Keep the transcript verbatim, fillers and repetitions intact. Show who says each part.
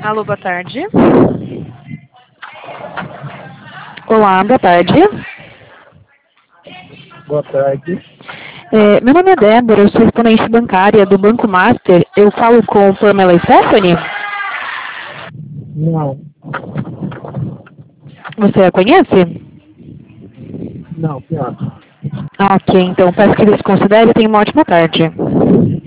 Speaker 1: Alô, boa tarde. Olá, boa tarde.
Speaker 2: Boa tarde.
Speaker 1: É, meu nome é Débora, eu sou exponente bancária do Banco Master. Eu falo com Pamela Stephanie?
Speaker 2: Não,
Speaker 1: Você a conhece?
Speaker 2: não, senhora.
Speaker 1: Ah, ok, então peço que você considere e tenha uma ótima tarde.